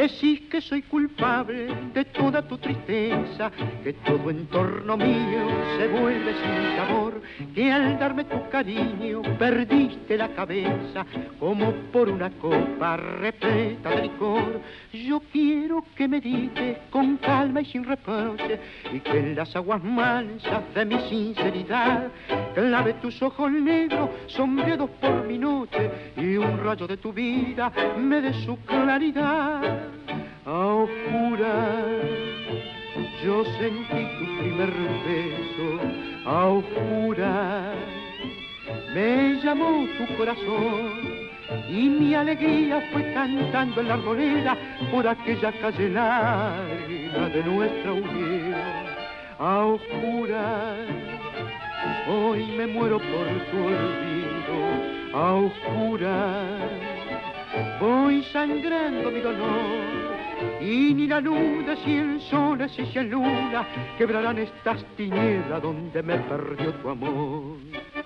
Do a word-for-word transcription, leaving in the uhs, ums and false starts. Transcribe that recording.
Decís que soy culpable de toda tu tristeza, que todo en torno mío se vuelve sin sabor, que al darme tu cariño perdiste la cabeza como por una copa repleta de licor. Yo quiero que me dices con calma y sin reproche, y que en las aguas mansas de mi sinceridad clave tus ojos negros sombreados por mi noche, y un rayo de tu vida me dé su claridad. A oscuras yo sentí tu primer beso, a oscuras me llamó tu corazón, y mi alegría fue cantando en la arboleda por aquella calle larga de nuestra unión. A oscuras hoy me muero por tu olvido, a oscuras voy sangrando mi dolor, y ni la luz de cien soles y cien lunas quebrarán estas tinieblas donde me perdió tu amor.